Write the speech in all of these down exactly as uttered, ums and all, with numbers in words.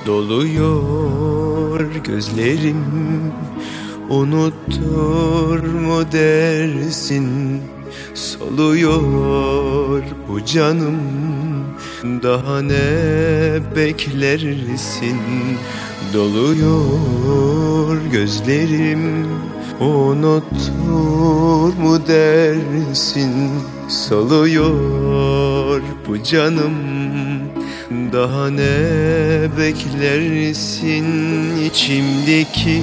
Doluyor gözlerim, unutur mu dersin? Soluyor bu canım, daha ne beklersin? Doluyor gözlerim, unutur mu dersin? Soluyor bu canım, daha ne beklersin? İçimdeki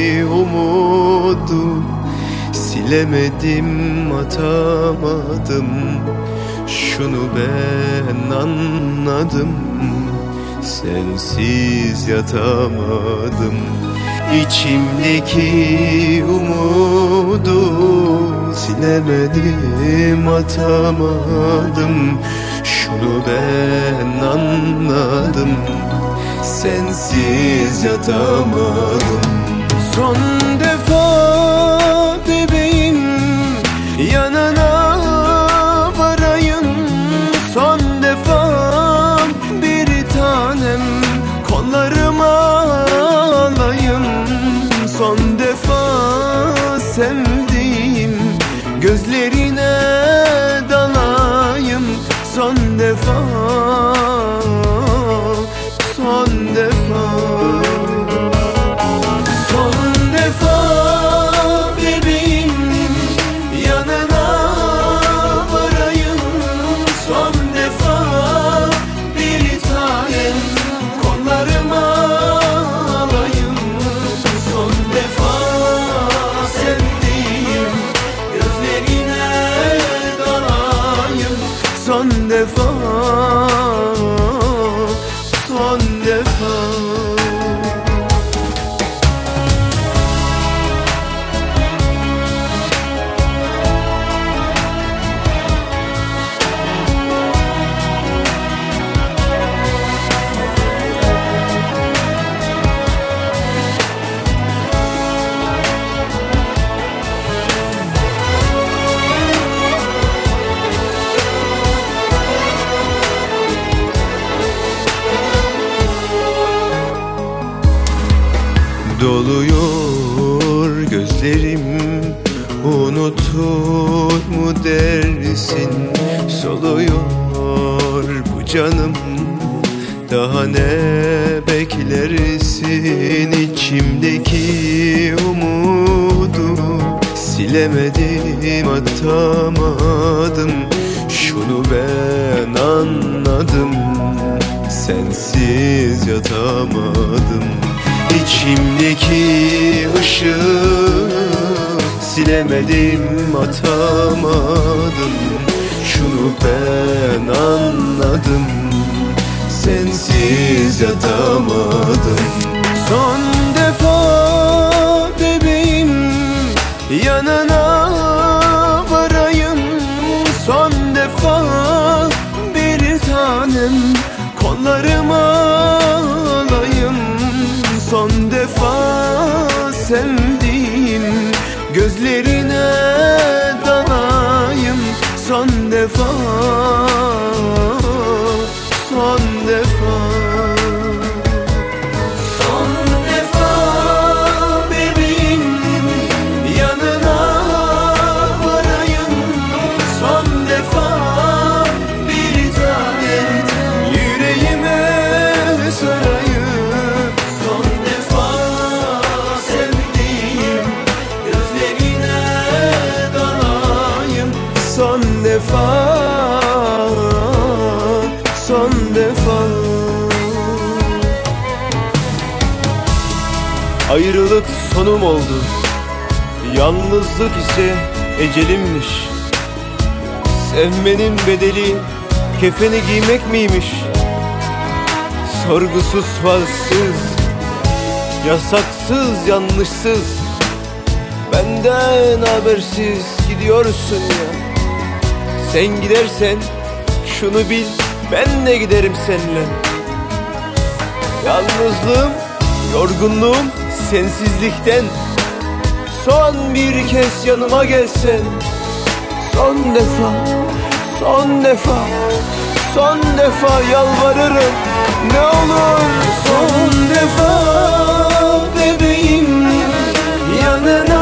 umudu silemedim, atamadım. Şunu ben anladım, sensiz yatamadım. İçimdeki umudu silemedim, atamadım. Şunu ben anladım, sensiz yatamadım. Son defa bebeğim, yanına varayım. Son defa bir tanem, kollarıma alayım. Son defa sevdiğim, gözlerine dalayım. Son defa, son defa, son defa bebeğim, yanına varayım. Son defa bir tanem, kollarıma alayım. Son defa sevdiğim, gözlerine dalayım. Son defa, son defa. Doluyor gözlerim, unutur mu dersin? Soluyor bu canım, daha ne beklersin? İçimdeki umudu silemedim, atamadım. Şunu ben anladım, sensiz yatamadım. İçimdeki ışığı silemedim, atamadım. Şunu ben anladım, sensiz yatamadım. Son defa bebeğim, yanına varayım. Son defa bir tanem, kollarıma alayım. Son defa sevdiğim, gözlerine dalayım. Son defa, son defa, son defa bebeğim, yanına varayım. Son defa bir tanem, yüreğime sarayım. Son defa sevdiğim, gözlerine dalayım. Son defa, son defa. Ayrılık sonum oldu, yalnızlık ise ecelimmiş. Sevmenin bedeli kefeni giymek miymiş? Sorgusuz sualsiz, yasaksız yanlışsız, benden habersiz gidiyorsun ya. Sen gidersen şunu bil, ben de giderim seninle. Yalnızlığım, yorgunluğum sensizlikten. Son bir kez yanıma gelsen. Son defa, son defa, son defa yalvarırım. Ne olur son defa bebeğim yanına